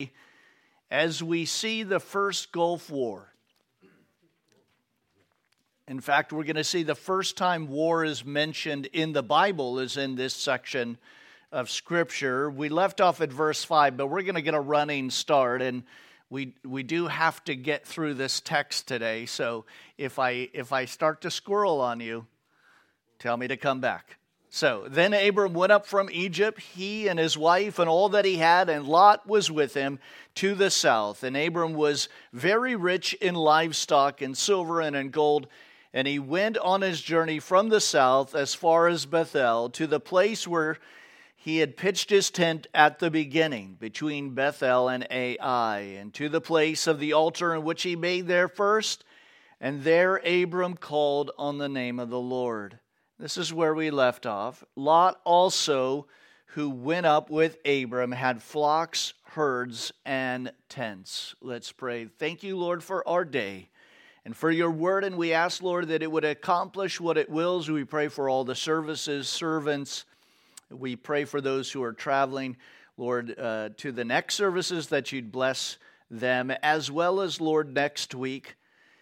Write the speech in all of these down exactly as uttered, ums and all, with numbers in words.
as we see the first Gulf War. In fact, we're going to see the first time war is mentioned in the Bible is in this section of Scripture. We left off at verse five, but we're going to get a running start, and we we do have to get through this text today. So if I if I start to squirrel on you, tell me to come back. So then Abram went up from Egypt, he and his wife and all that he had, and Lot was with him to the south. And Abram was very rich in livestock and silver and in gold. And he went on his journey from the south as far as Bethel to the place where he had pitched his tent at the beginning, between Bethel and Ai, and to the place of the altar in which he made there first. And there Abram called on the name of the Lord. This is where we left off. Lot also, who went up with Abram, had flocks, herds, and tents. Let's pray. Thank you, Lord, for our day and for your word. And we ask, Lord, that it would accomplish what it wills. We pray for all the services, servants. We pray for those who are traveling, Lord, uh, to the next services, that you'd bless them, as well as, Lord, next week.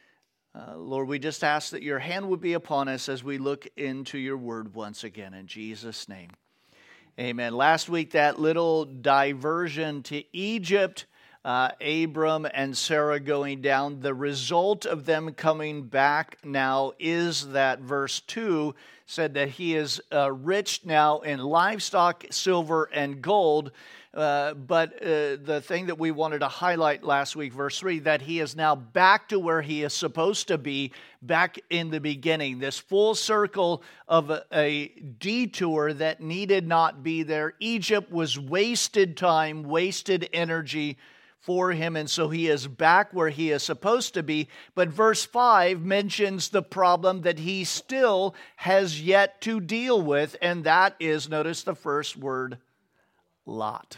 Uh, Lord, we just ask that your hand would be upon us as we look into your word once again, in Jesus' name. Amen. Last week, that little diversion to Egypt, uh, Abram and Sarah going down, the result of them coming back now is that verse two said that he is uh, rich now in livestock, silver, and gold. Uh, but uh, the thing that we wanted to highlight last week, verse three, that he is now back to where he is supposed to be, back in the beginning. This full circle of a, a detour that needed not be there. Egypt was wasted time, wasted energy for him, and so he is back where he is supposed to be. But verse five mentions the problem that he still has yet to deal with, and that is, notice the first word, Lot.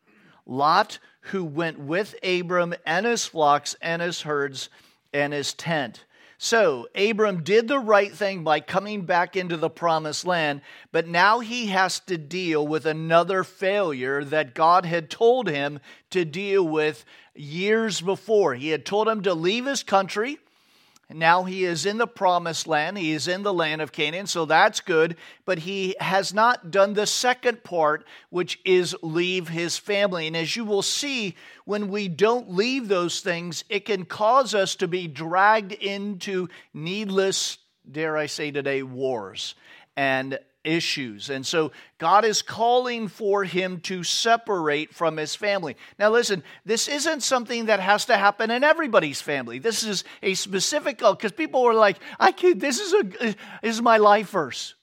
Lot, who went with Abram and his flocks and his herds and his tent. So Abram did the right thing by coming back into the promised land, but now he has to deal with another failure that God had told him to deal with years before. He had told him to leave his country. Now he is in the promised land. He is in the land of Canaan, so that's good. But he has not done the second part, which is leave his family. And as you will see, when we don't leave those things, it can cause us to be dragged into needless, dare I say today, wars and issues. And so God is calling for him to separate from his family. Now listen, this isn't something that has to happen in everybody's family. This is a specific, because people are like, I can, this is a this is my life verse.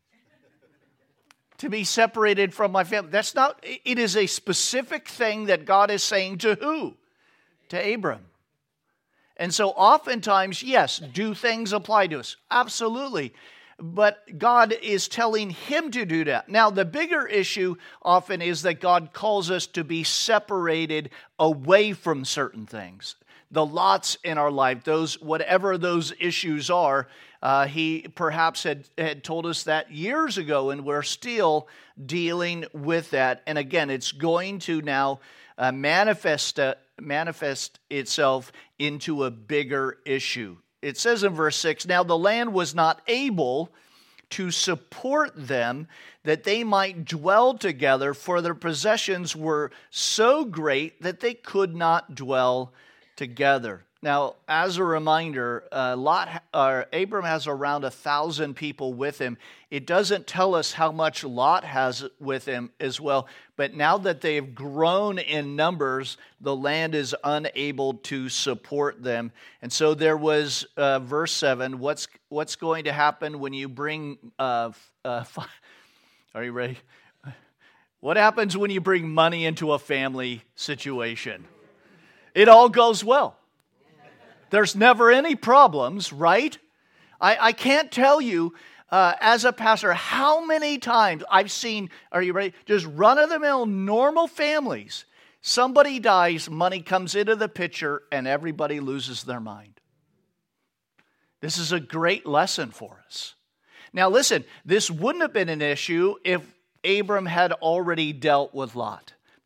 To be separated from my family. That's not, it is a specific thing that God is saying to who? To Abram. And so oftentimes, yes, do things apply to us? Absolutely. But God is telling him to do that. Now, the bigger issue often is that God calls us to be separated away from certain things. The lots in our life, those whatever those issues are, uh, he perhaps had, had told us that years ago, and we're still dealing with that. And again, it's going to now uh, manifest, uh, manifest itself into a bigger issue. It says in verse six, now the land was not able to support them that they might dwell together, for their possessions were so great that they could not dwell together. Now, as a reminder, uh, Lot, uh, Abram has around a thousand people with him. It doesn't tell us how much Lot has with him as well. But now that they've grown in numbers, the land is unable to support them. And so there was, uh, verse seven, what's what's going to happen when you bring, uh, uh, are you ready? What happens when you bring money into a family situation? It all goes well. There's never any problems, right? I, I can't tell you uh, as a pastor how many times I've seen, are you ready? Just run-of-the-mill normal families. Somebody dies, money comes into the picture, and everybody loses their mind. This is a great lesson for us. Now listen, this wouldn't have been an issue if Abram had already dealt with Lot.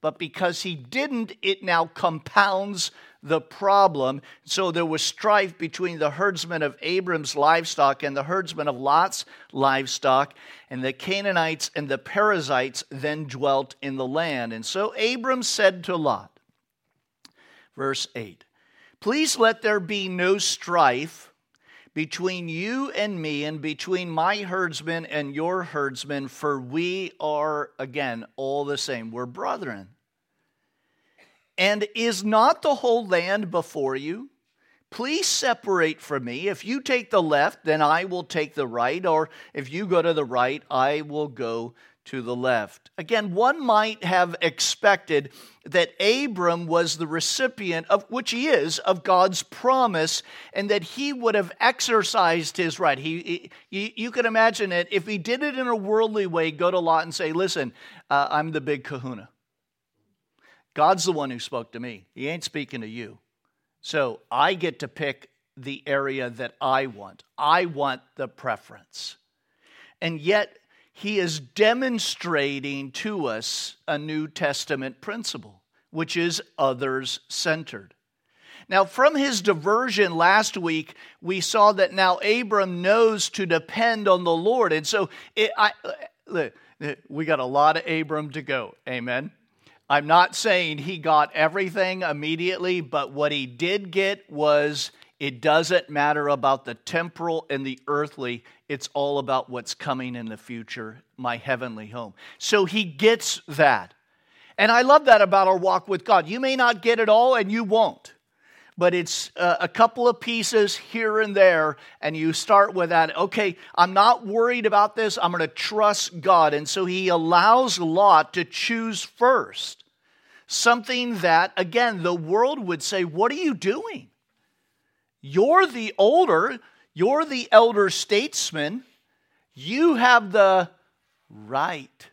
but because he didn't, it now compounds the problem. So there was strife between the herdsmen of Abram's livestock and the herdsmen of Lot's livestock, and the Canaanites and the Perizzites then dwelt in the land. And so Abram said to Lot, verse eight, "Please let there be no strife between you and me, and between my herdsmen and your herdsmen, for we are," again, all the same. We're brethren. "And is not the whole land before you? Please separate from me. If you take the left, then I will take the right. Or if you go to the right, I will go to the left." Again, one might have expected that Abram was the recipient of, which he is, of God's promise, and that he would have exercised his right. He, he you can imagine it if he did it in a worldly way. Go to Lot and say, "Listen, uh, I'm the big kahuna. God's the one who spoke to me. He ain't speaking to you. So I get to pick the area that I want. I want the preference." And yet, he is demonstrating to us a New Testament principle, which is others-centered. Now, from his diversion last week, we saw that now Abram knows to depend on the Lord. And so it, I, we got a lot of Abram to go. Amen. I'm not saying he got everything immediately, but what he did get was, it doesn't matter about the temporal and the earthly. It's all about what's coming in the future, my heavenly home. So he gets that. And I love that about our walk with God. You may not get it all, and you won't. But it's uh, a couple of pieces here and there, and you start with that. Okay, I'm not worried about this. I'm going to trust God. And so he allows Lot to choose first. Something that, again, the world would say, "What are you doing? You're the older, you're the elder statesman. You have the right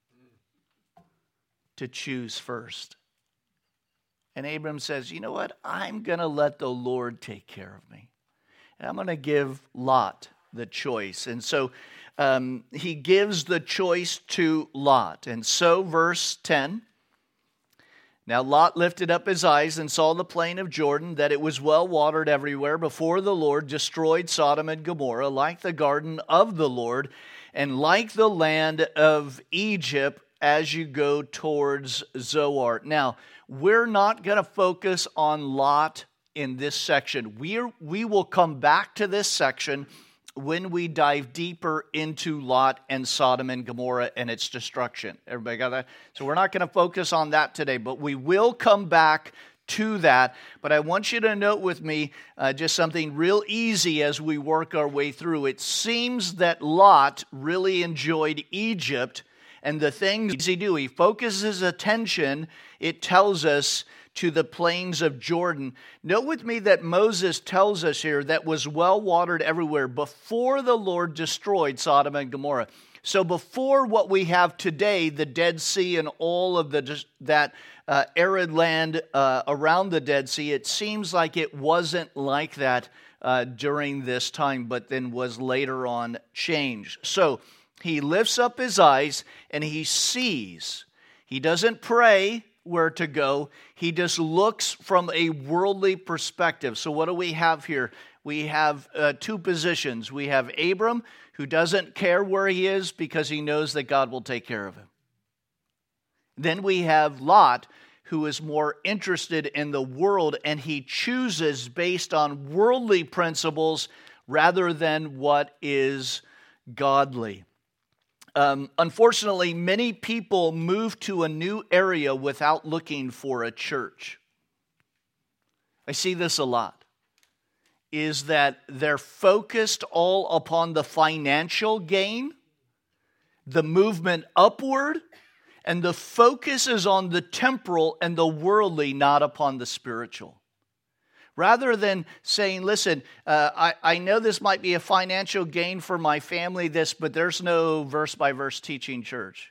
to choose first." And Abram says, "You know what? I'm going to let the Lord take care of me. And I'm going to give Lot the choice." And so um, he gives the choice to Lot. And so verse ten, "Now Lot lifted up his eyes and saw the plain of Jordan, that it was well watered everywhere, before the Lord destroyed Sodom and Gomorrah, like the garden of the Lord, and like the land of Egypt, as you go towards Zoar." Now, we're not going to focus on Lot in this section. We're, we will come back to this section when we dive deeper into Lot and Sodom and Gomorrah and its destruction. Everybody got that? So we're not going to focus on that today, but we will come back to that. But I want you to note with me uh, just something real easy as we work our way through. It seems that Lot really enjoyed Egypt and the things he do. He focuses his attention, it tells us, to the plains of Jordan. Note with me that Moses tells us here that was well watered everywhere before the Lord destroyed Sodom and Gomorrah. So before what we have today, the Dead Sea and all of the that uh, arid land uh, around the Dead Sea, it seems like it wasn't like that uh, during this time, but then was later on changed. So he lifts up his eyes and he sees. He doesn't pray where to go. He just looks from a worldly perspective. So what do we have here? We have uh, two positions. We have Abram, who doesn't care where he is because he knows that God will take care of him. Then we have Lot, who is more interested in the world, and he chooses based on worldly principles rather than what is godly. Um, unfortunately, many people move to a new area without looking for a church. I see this a lot, is that they're focused all upon the financial gain, the movement upward, and the focus is on the temporal and the worldly, not upon the spiritual. Rather than saying, listen, uh, I, I know this might be a financial gain for my family, this, but there's no verse-by-verse teaching church.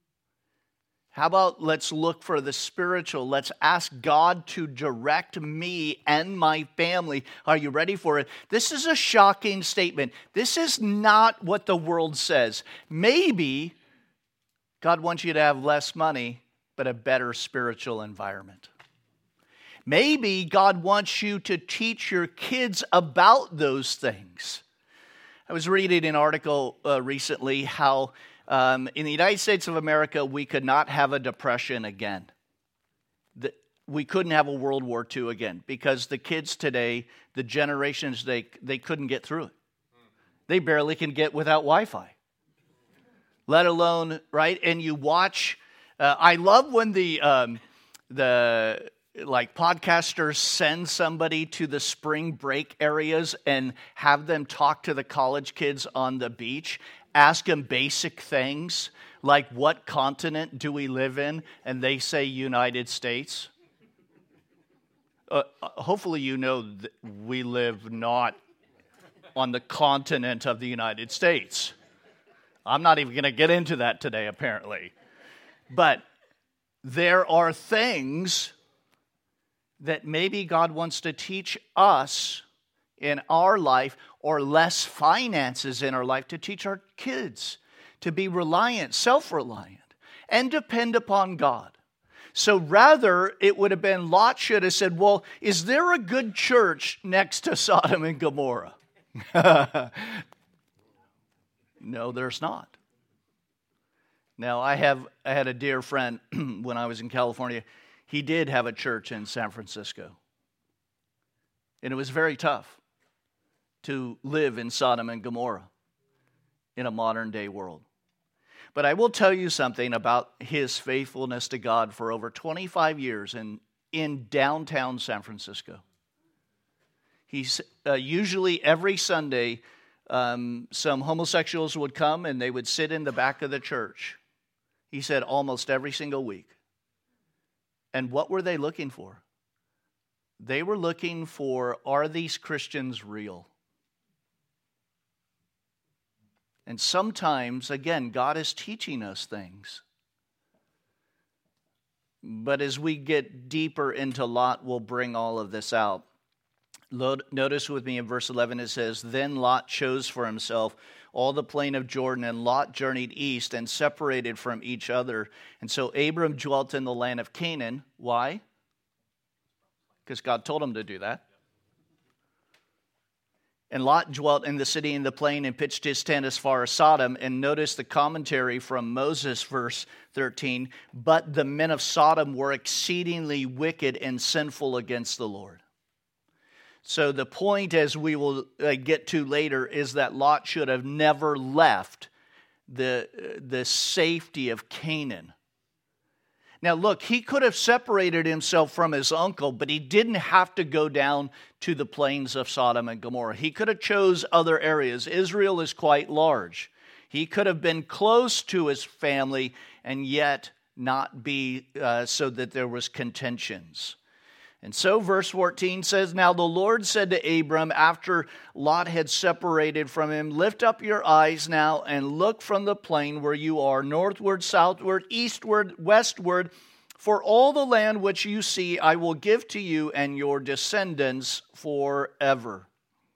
How about let's look for the spiritual? Let's ask God to direct me and my family. Are you ready for it? This is a shocking statement. This is not what the world says. Maybe God wants you to have less money but a better spiritual environment. Maybe God wants you to teach your kids about those things. I was reading an article uh, recently how um, in the United States of America, we could not have a depression again. The, we couldn't have a World War Two again because the kids today, the generations, they, they couldn't get through it. They barely can get without Wi-Fi, let alone, right? And you watch, uh, I love when the, um, the, like podcasters send somebody to the spring break areas and have them talk to the college kids on the beach, ask them basic things like what continent do we live in, and they say United States. Uh, hopefully you know that we live not on the continent of the United States. I'm not even going to get into that today, apparently. But there are things that maybe God wants to teach us in our life, or less finances in our life, to teach our kids to be reliant, self-reliant, and depend upon God. So rather, it would have been, Lot should have said, well, is there a good church next to Sodom and Gomorrah? No, there's not. Now, I have I had a dear friend when I was in California. He did have a church in San Francisco. And it was very tough to live in Sodom and Gomorrah in a modern day world. But I will tell you something about his faithfulness to God for over twenty-five years in, in downtown San Francisco. He's uh, usually every Sunday, um, some homosexuals would come and they would sit in the back of the church. He said almost every single week. And what were they looking for? They were looking for, are these Christians real? And sometimes, again, God is teaching us things. But as we get deeper into Lot, we'll bring all of this out. Notice with me in verse eleven, it says, then Lot chose for himself all the plain of Jordan, and Lot journeyed east and separated from each other. And so Abram dwelt in the land of Canaan. Why? Because God told him to do that. And Lot dwelt in the city in the plain and pitched his tent as far as Sodom. And notice the commentary from Moses, verse thirteen. But the men of Sodom were exceedingly wicked and sinful against the Lord. So the point, as we will uh, get to later, is that Lot should have never left the, the safety of Canaan. Now look, he could have separated himself from his uncle, but he didn't have to go down to the plains of Sodom and Gomorrah. He could have chose other areas. Israel is quite large. He could have been close to his family and yet not be uh, so that there was contentions. And so verse fourteen says, now the Lord said to Abram after Lot had separated from him, lift up your eyes now and look from the plain where you are, northward, southward, eastward, westward. For all the land which you see I will give to you and your descendants forever.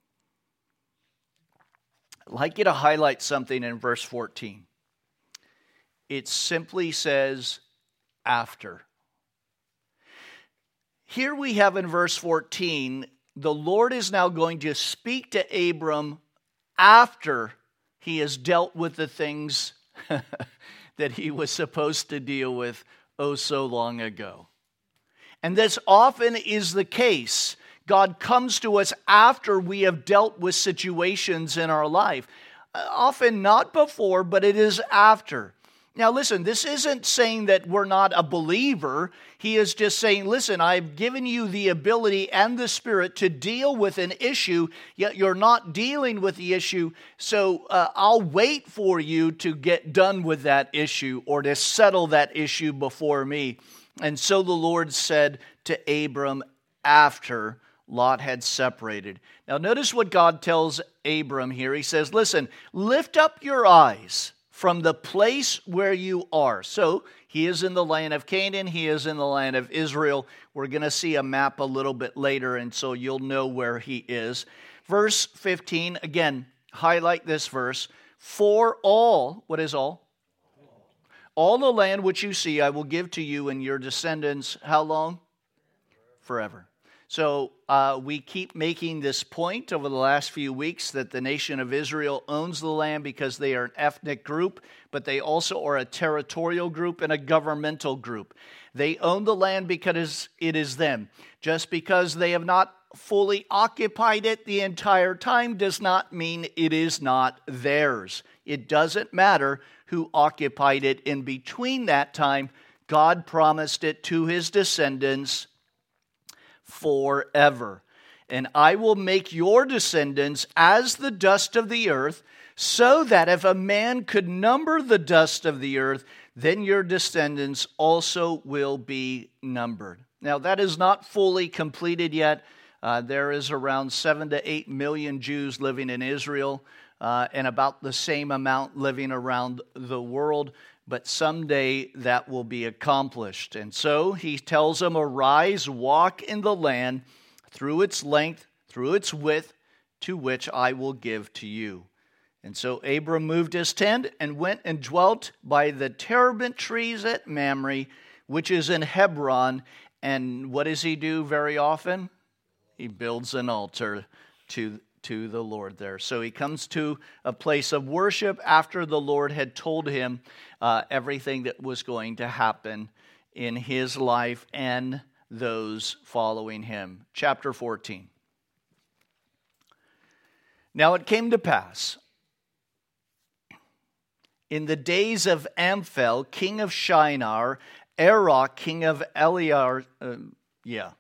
I'd like you to highlight something in verse fourteen. It simply says, after. Here we have in verse fourteen, the Lord is now going to speak to Abram after he has dealt with the things that he was supposed to deal with oh so long ago. And this often is the case. God comes to us after we have dealt with situations in our life. Often not before, but it is after. Now listen, this isn't saying that we're not a believer. He is just saying, listen, I've given you the ability and the Spirit to deal with an issue, yet you're not dealing with the issue, so uh, I'll wait for you to get done with that issue or to settle that issue before me. And so the Lord said to Abram after Lot had separated. Now notice what God tells Abram here. He says, listen, lift up your eyes from the place where you are. So he is in the land of Canaan. He is in the land of Israel. We're going to see a map a little bit later, and so you'll know where he is. Verse fifteen, again, highlight this verse. For all, what is all? All the land which you see I will give to you and your descendants, how long? Forever. So uh, we keep making this point over the last few weeks that the nation of Israel owns the land because they are an ethnic group, but they also are a territorial group and a governmental group. They own the land because it is them. Just because they have not fully occupied it the entire time does not mean it is not theirs. It doesn't matter who occupied it in between that time. God promised it to his descendants forever. And I will make your descendants as the dust of the earth, so that if a man could number the dust of the earth, then your descendants also will be numbered. Now, that is not fully completed yet. Uh, there is around seven to eight million Jews living in Israel, uh, and about the same amount living around the world. But someday that will be accomplished. And so he tells them, arise, walk in the land through its length, through its width, to which I will give to you. And so Abram moved his tent and went and dwelt by the terebinth trees at Mamre, which is in Hebron. And what does he do very often? He builds an altar to to the Lord there. So he comes to a place of worship after the Lord had told him uh, everything that was going to happen in his life and those following him. Chapter fourteen. Now it came to pass, in the days of Amphel, king of Shinar, Arok, king of Eliar, uh, yeah,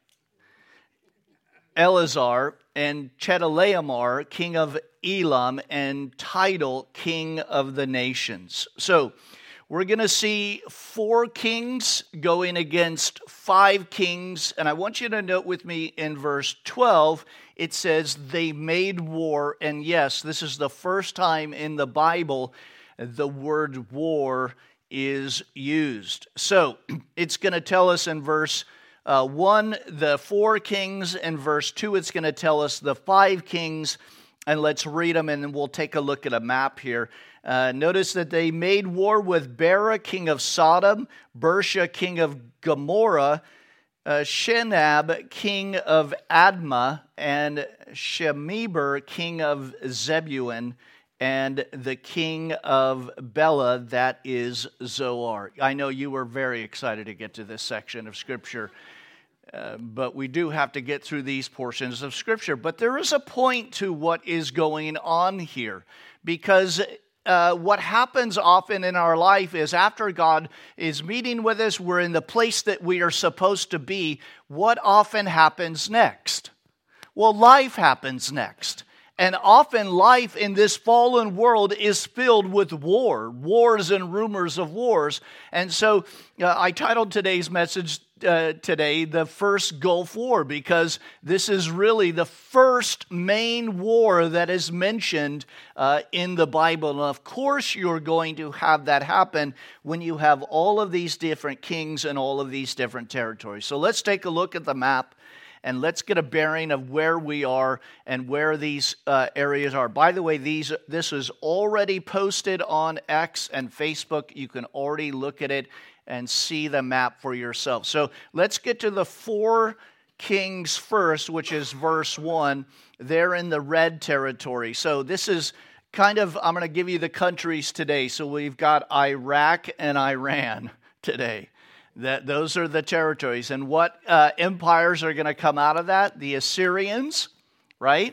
Eleazar, and Chedorlaomer, king of Elam, and Tidal, king of the nations. So we're going to see four kings going against five kings. And I want you to note with me in verse twelve, it says they made war. And yes, this is the first time in the Bible the word war is used. So it's going to tell us in verse Uh, one, the four kings, and verse two, it's going to tell us the five kings, and let's read them, and then we'll take a look at a map here. Uh, notice that they made war with Bera, king of Sodom, Bersha, king of Gomorrah, uh, Shinab, king of Admah, and Shemeber, king of Zebulun, and the king of Bela, that is Zoar. I know you were very excited to get to this section of Scripture, uh, but we do have to get through these portions of Scripture. But there is a point to what is going on here, because uh, what happens often in our life is after God is meeting with us, we're in the place that we are supposed to be. What often happens next? Well, life happens next. And often life in this fallen world is filled with war, wars and rumors of wars. And so uh, I titled today's message uh, today, The First Gulf War, because this is really the first main war that is mentioned uh, in the Bible. And of course you're going to have that happen when you have all of these different kings and all of these different territories. So let's take a look at the map. And let's get a bearing of where we are and where these uh, areas are. By the way, these this is already posted on X and Facebook. You can already look at it and see the map for yourself. So let's get to the four kings first, which is verse one. They're in the red territory. So this is kind of, I'm going to give you the countries today. So we've got Iraq and Iran today. That those are the territories. And what uh, empires are going to come out of that? The Assyrians, right?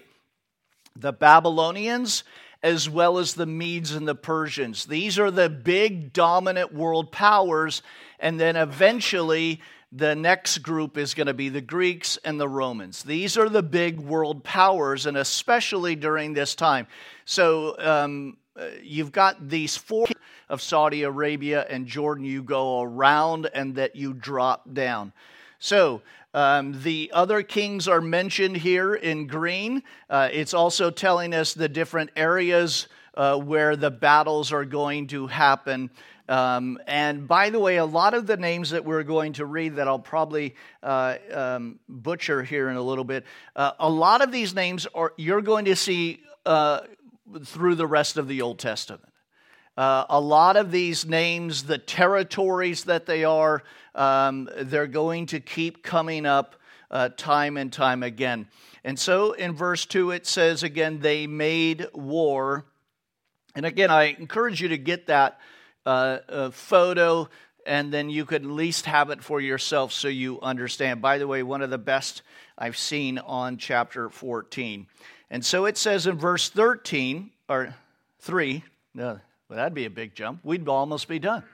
The Babylonians, as well as the Medes and the Persians. These are the big dominant world powers. And then eventually the next group is going to be the Greeks and the Romans. These are the big world powers, and especially during this time. So um, you've got these four of Saudi Arabia and Jordan, you go around and that you drop down. So um, the other kings are mentioned here in green. Uh, it's also telling us the different areas uh, where the battles are going to happen. Um, and by the way, a lot of the names that we're going to read that I'll probably uh, um, butcher here in a little bit, uh, a lot of these names are you're going to see uh, through the rest of the Old Testament. Uh, a lot of these names, the territories that they are, um, they're going to keep coming up uh, time and time again. And so in verse two it says again, they made war. And again, I encourage you to get that uh, uh, photo, and then you could at least have it for yourself so you understand. By the way, one of the best I've seen on chapter fourteen. And so it says in verse thirteen, or three, no, well, that'd be a big jump. We'd almost be done.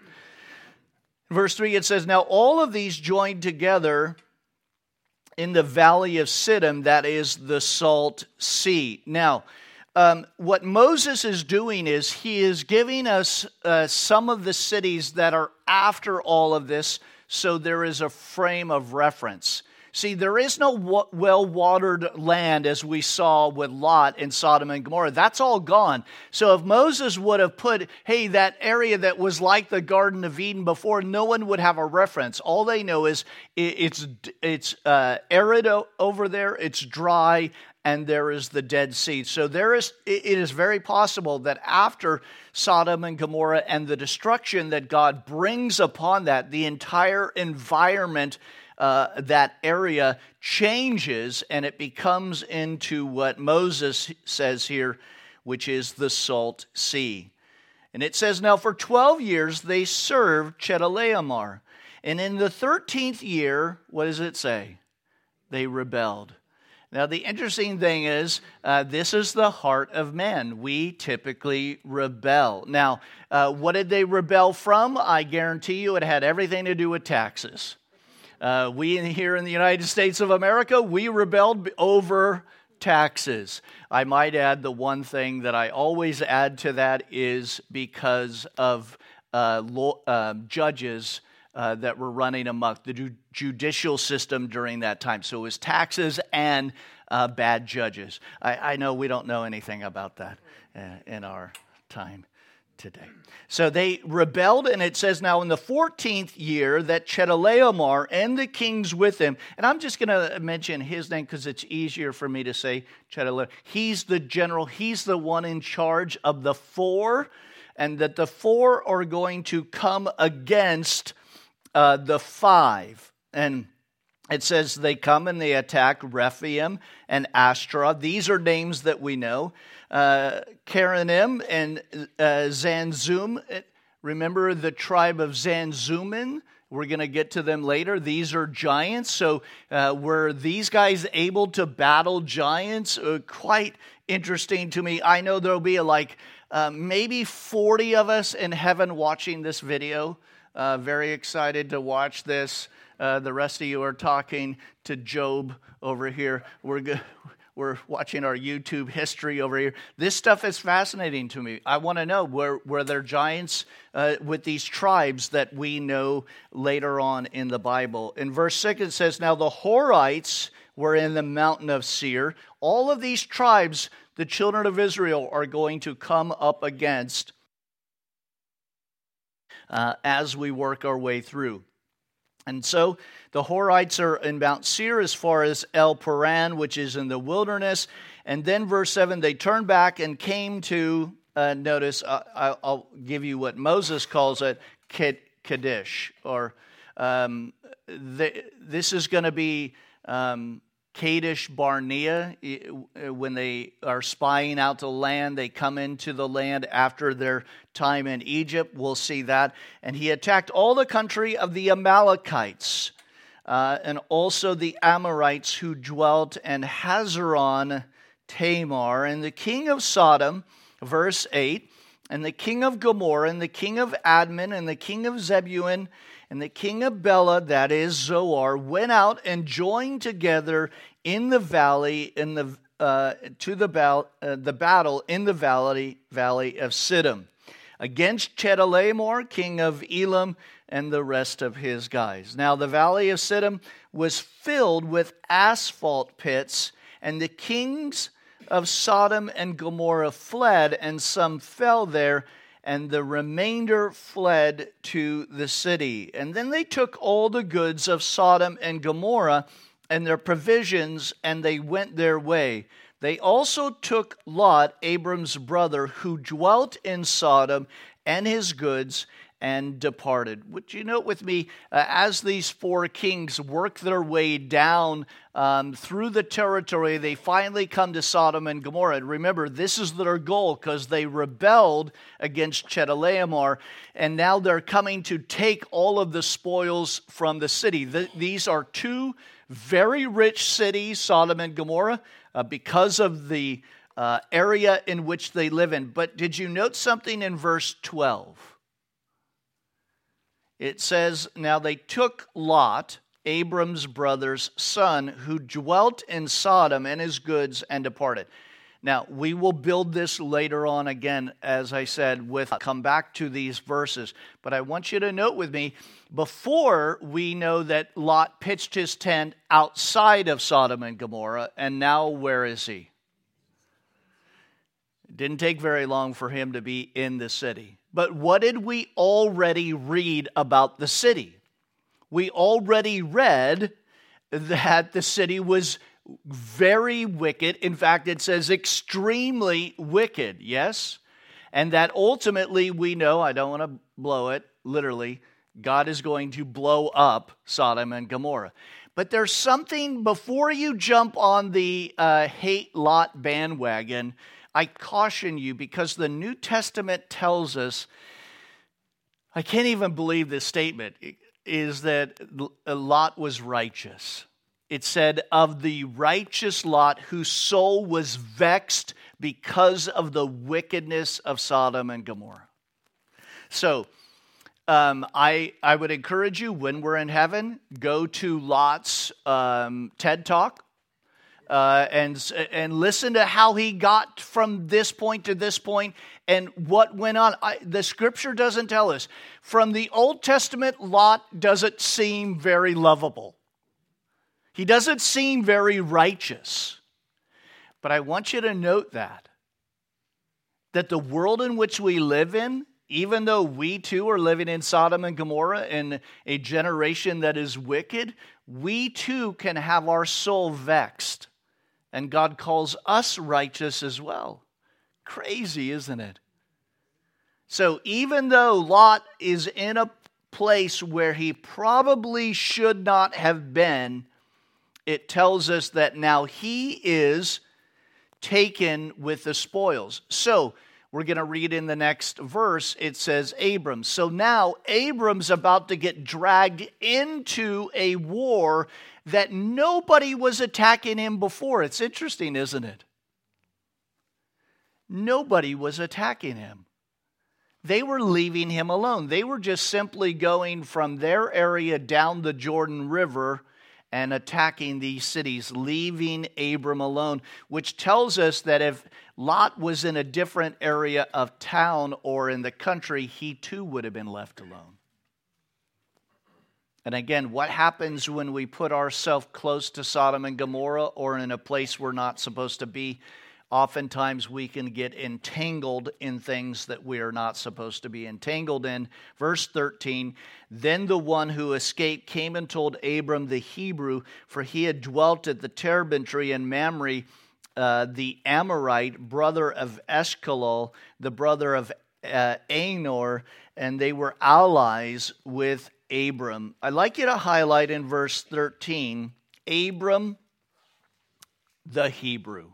Verse three, it says, now all of these joined together in the valley of Siddim, that is the Salt Sea. Now, Um, what Moses is doing is he is giving us uh, some of the cities that are after all of this, so there is a frame of reference. See, there is no w- well-watered land as we saw with Lot in Sodom and Gomorrah. That's all gone. So if Moses would have put, hey, that area that was like the Garden of Eden before, no one would have a reference. All they know is it, it's, it's uh, arid o- over there, it's dry, and there is the Dead Sea. So there is, it is very possible that after Sodom and Gomorrah and the destruction that God brings upon that, the entire environment, uh, that area changes, and it becomes into what Moses says here, which is the Salt Sea. And it says, now for twelve years they served Chedorlaomer. And in the thirteenth year, what does it say? They rebelled. Now, the interesting thing is, uh, this is the heart of man. We typically rebel. Now, uh, what did they rebel from? I guarantee you it had everything to do with taxes. Uh, we here in the United States of America, we rebelled over taxes. I might add the one thing that I always add to that is because of uh, law, uh, judges Uh, that were running amok, the ju- judicial system during that time. So it was taxes and uh, bad judges. I, I know we don't know anything about that uh, in our time today. So they rebelled, and it says now in the fourteenth year that Chedorlaomer and the kings with him, and I'm just going to mention his name because it's easier for me to say Chedorlaomer. He's the general, he's the one in charge of the four, and that the four are going to come against Uh, the five. And it says they come and they attack Rephaim and Ashtaroth. These are names that we know. Uh, Karanim and uh, Zanzum. Remember the tribe of Zanzumin? We're going to get to them later. These are giants. So uh, were these guys able to battle giants? Uh, quite interesting to me. I know there'll be like uh, maybe forty of us in heaven watching this video. Uh, very excited to watch this. Uh, the rest of you are talking to Job over here. We're go- we're watching our YouTube history over here. This stuff is fascinating to me. I want to know, were, were there giants uh, with these tribes that we know later on in the Bible? In verse six it says, now the Horites were in the mountain of Seir. All of these tribes, the children of Israel, are going to come up against Uh, as we work our way through. And so the Horites are in Mount Seir as far as El Paran, which is in the wilderness. And then verse seven, they turned back and came to, uh, notice, uh, I'll give you what Moses calls it, Kadesh. Or um, they, this is going to be um, Kadesh Barnea. When they are spying out the land, they come into the land after their time in Egypt. We'll see that. And he attacked all the country of the Amalekites uh, and also the Amorites who dwelt in Hazeron Tamar. And the king of Sodom, verse eight, and the king of Gomorrah, and the king of Admon, and the king of Zebulun, and the king of Bela, that is Zoar, went out and joined together in the valley, in the uh, to the, val- uh, the battle in the valley valley of Siddim, against Chedorlaomer, king of Elam, and the rest of his guys. Now the valley of Siddim was filled with asphalt pits, and the kings of Sodom and Gomorrah fled, and some fell there, and the remainder fled to the city. And then they took all the goods of Sodom and Gomorrah and their provisions, and they went their way. They also took Lot, Abram's brother, who dwelt in Sodom, and his goods, and departed. Would you note with me, uh, as these four kings work their way down um, through the territory, they finally come to Sodom and Gomorrah. And remember, this is their goal because they rebelled against Chedorlaomer, and now they're coming to take all of the spoils from the city. The, these are two very rich cities, Sodom and Gomorrah, uh, because of the uh, area in which they live in. But did you note something in verse twelve? It says, now they took Lot, Abram's brother's son, who dwelt in Sodom, and his goods, and departed. Now, we will build this later on again, as I said, with come back to these verses. But I want you to note with me, before we know that Lot pitched his tent outside of Sodom and Gomorrah, and now where is he? It didn't take very long for him to be in the city. But what did we already read about the city? We already read that the city was very wicked. In fact, it says extremely wicked, yes? And that ultimately we know, I don't want to blow it, literally, God is going to blow up Sodom and Gomorrah. But there's something, before you jump on the uh, hate Lot bandwagon, I caution you, because the New Testament tells us, I can't even believe this statement, is that Lot was righteous. It said, of the righteous Lot, whose soul was vexed because of the wickedness of Sodom and Gomorrah. So, um, I, I would encourage you, when we're in heaven, go to Lot's um, TED Talk. Uh, and and listen to how he got from this point to this point and what went on. I, the scripture doesn't tell us. From the Old Testament, Lot doesn't seem very lovable. He doesn't seem very righteous. But I want you to note that. That the world in which we live in, even though we too are living in Sodom and Gomorrah in a generation that is wicked, we too can have our soul vexed. And God calls us righteous as well. Crazy, isn't it? So even though Lot is in a place where he probably should not have been, it tells us that now he is taken with the spoils. So we're going to read in the next verse, it says Abram. So now Abram's about to get dragged into a war that nobody was attacking him before. It's interesting, isn't it? Nobody was attacking him. They were leaving him alone. They were just simply going from their area down the Jordan River and attacking these cities, leaving Abram alone, which tells us that if Lot was in a different area of town or in the country, he too would have been left alone. And again, what happens when we put ourselves close to Sodom and Gomorrah or in a place we're not supposed to be? Oftentimes we can get entangled in things that we are not supposed to be entangled in. Verse thirteen, then the one who escaped came and told Abram the Hebrew, for he had dwelt at the terebinth tree in Mamre, uh, the Amorite, brother of Eshcol, the brother of uh, Anor, and they were allies with Abram. I'd like you to highlight in verse thirteen, Abram the Hebrew.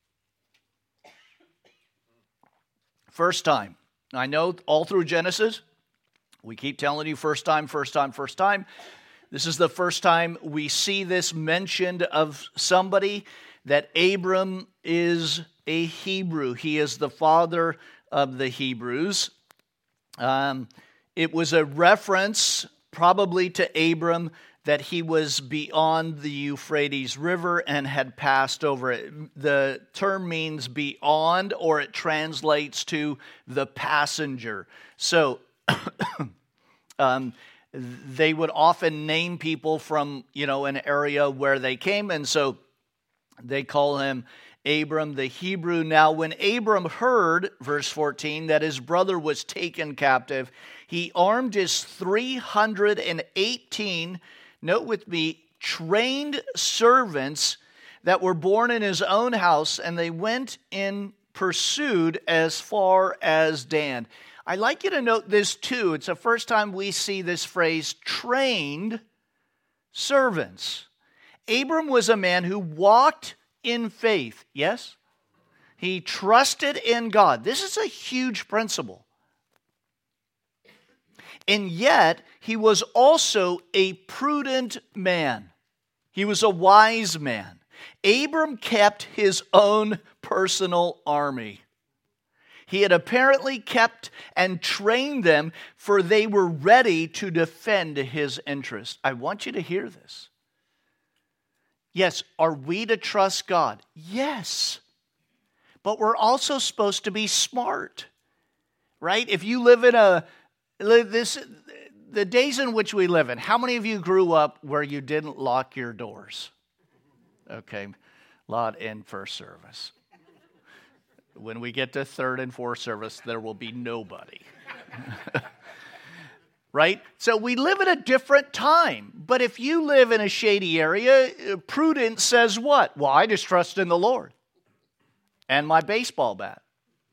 First time. I know all through Genesis, we keep telling you first time, first time, first time. This is the first time we see this mentioned of somebody, that Abram is a Hebrew. He is the father of the Hebrews. Um, it was a reference probably to Abram that he was beyond the Euphrates River and had passed over it. The term means beyond, or it translates to the passenger. So um, they would often name people from, you know, an area where they came, and so they call him Abram the Hebrew. Now, when Abram heard, verse fourteen, that his brother was taken captive, he armed his three hundred eighteen, note with me, trained servants that were born in his own house, and they went in pursued as far as Dan. I'd like you to note this too. It's the first time we see this phrase, trained servants. Abram was a man who walked in faith, yes? He trusted in God. This is a huge principle. And yet, he was also a prudent man. He was a wise man. Abram kept his own personal army. He had apparently kept and trained them, for they were ready to defend his interest. I want you to hear this. Yes, are we to trust God? Yes. But we're also supposed to be smart, right? If you live in a, this, the days in which we live in, how many of you grew up where you didn't lock your doors? Okay, lot in first service. When we get to third and fourth service, there will be nobody. Right? So we live in a different time. But if you live in a shady area, prudence says what? Well, I just trust in the Lord and my baseball bat.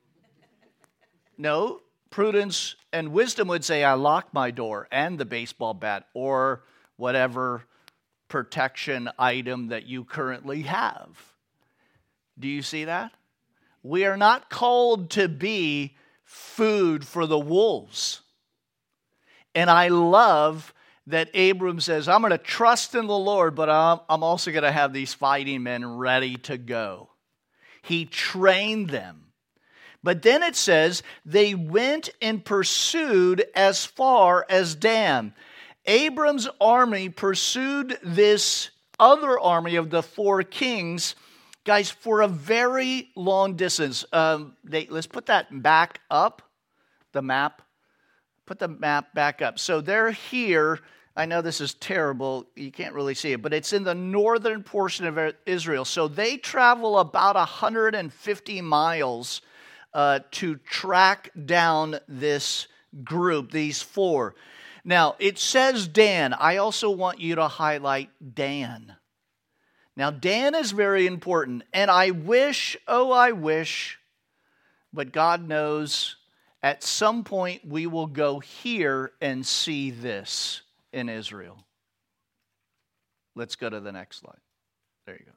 No, prudence and wisdom would say, I lock my door and the baseball bat or whatever protection item that you currently have. Do you see that? We are not called to be food for the wolves. And I love that Abram says, I'm going to trust in the Lord, but I'm, I'm also going to have these fighting men ready to go. He trained them. But then it says, they went and pursued as far as Dan. Abram's army pursued this other army of the four kings, guys, for a very long distance. Um, they, let's put that back up, the map. Put the map back up. So they're here. I know this is terrible. You can't really see it, but it's in the northern portion of Israel. So they travel about one hundred fifty miles uh, to track down this group, these four. Now, it says Dan. I also want you to highlight Dan. Now, Dan is very important. And I wish, oh, I wish, but God knows, at some point we will go here and see this in Israel. Let's go to the next slide. There you go.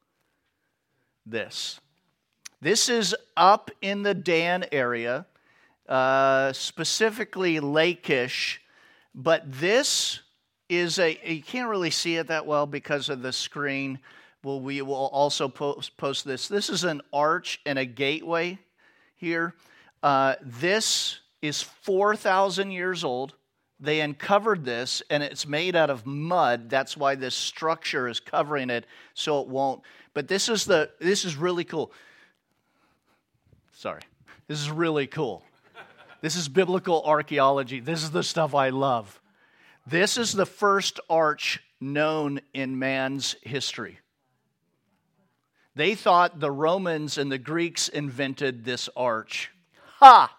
This. This is up in the Dan area, uh, specifically Lachish. But this is a, you can't really see it that well because of the screen. Well, we will also post, post this. This is an arch and a gateway here. Uh, this is four thousand years old. They uncovered this, and it's made out of mud. That's why this structure is covering it, so it won't. But this is the. This is really cool. Sorry. This is really cool. This is biblical archaeology. This is the stuff I love. This is the first arch known in man's history. They thought the Romans and the Greeks invented this arch. Ha!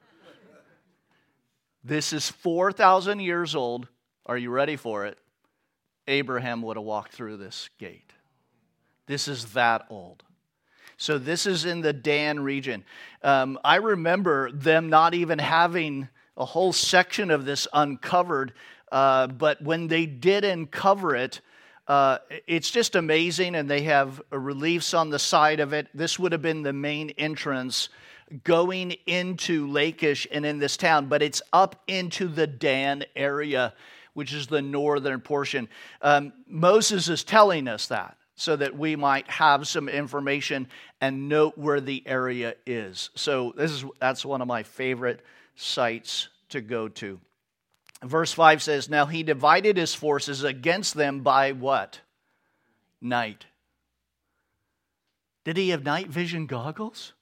This is four thousand years old. Are you ready for it? Abraham would have walked through this gate. This is that old. So this is in the Dan region. Um, I remember them not even having a whole section of this uncovered, uh, but when they did uncover it, uh, it's just amazing, and they have reliefs on the side of it. This would have been the main entrance going into Lachish and in this town, but it's up into the Dan area, which is the northern portion. Um, Moses is telling us that so that we might have some information and note where the area is. So this is that's one of my favorite sites to go to. Verse five says, now he divided his forces against them by what? Night. Did he have night vision goggles?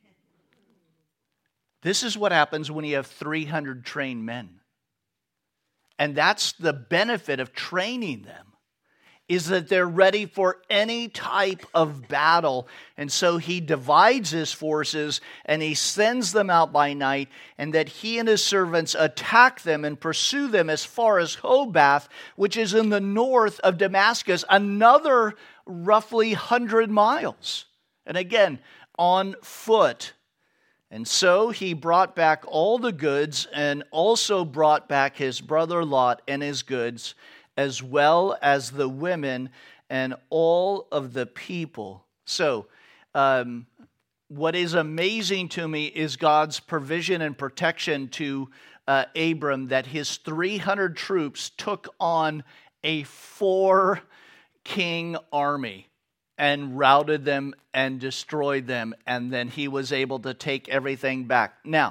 This is what happens when you have three hundred trained men. And that's the benefit of training them, is that they're ready for any type of battle. And so he divides his forces and he sends them out by night, and that he and his servants attack them and pursue them as far as Hobath, which is in the north of Damascus, another roughly one hundred miles. And again, on foot. And so he brought back all the goods and also brought back his brother Lot and his goods, as well as the women and all of the people. So, um, what is amazing to me is God's provision and protection to uh, Abram, that his three hundred troops took on a four-king army and routed them and destroyed them, and then he was able to take everything back. Now,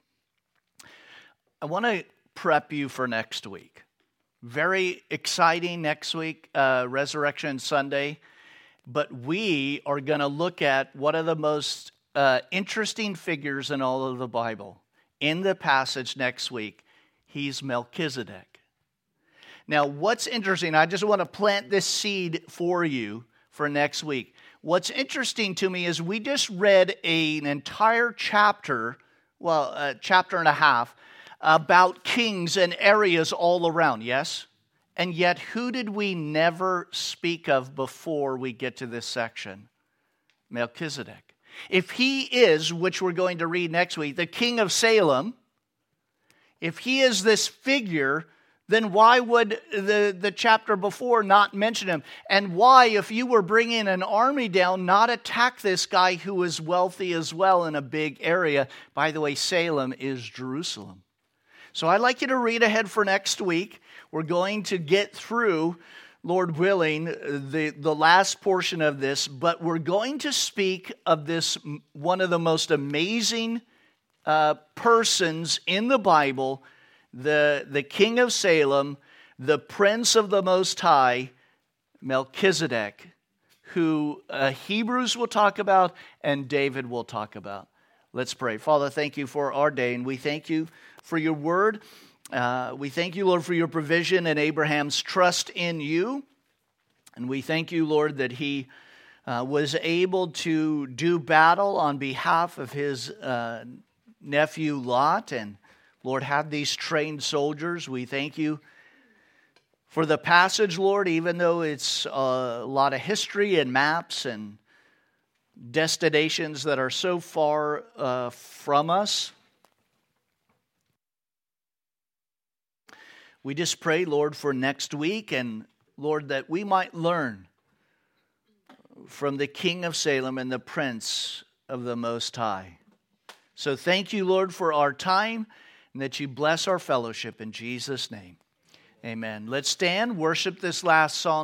I want to prep you for next week. Very exciting next week, uh, Resurrection Sunday, but we are going to look at one of the most uh, interesting figures in all of the Bible. In the passage next week, he's Melchizedek. Now, what's interesting, I just want to plant this seed for you for next week. What's interesting to me is we just read a, an entire chapter, well, a chapter and a half, about kings and areas all around, yes? And yet, who did we never speak of before we get to this section? Melchizedek. If he is, which we're going to read next week, the king of Salem, if he is this figure, then why would the, the chapter before not mention him? And why, if you were bringing an army down, not attack this guy who is wealthy as well in a big area? By the way, Salem is Jerusalem. So I'd like you to read ahead for next week. We're going to get through, Lord willing, the, the last portion of this, but we're going to speak of this, one of the most amazing uh, persons in the Bible, The, the king of Salem, the prince of the Most High, Melchizedek, who uh, Hebrews will talk about and David will talk about. Let's pray. Father, thank you for our day, and we thank you for your word. Uh, we thank you, Lord, for your provision and Abraham's trust in you. And we thank you, Lord, that he uh, was able to do battle on behalf of his uh, nephew Lot, and Lord, have these trained soldiers. We thank you for the passage, Lord, even though it's a lot of history and maps and destinations that are so far uh, from us. We just pray, Lord, for next week, and Lord, that we might learn from the King of Salem and the Prince of the Most High. So thank you, Lord, for our time, and that you bless our fellowship in Jesus' name. Amen. Let's stand, worship this last song.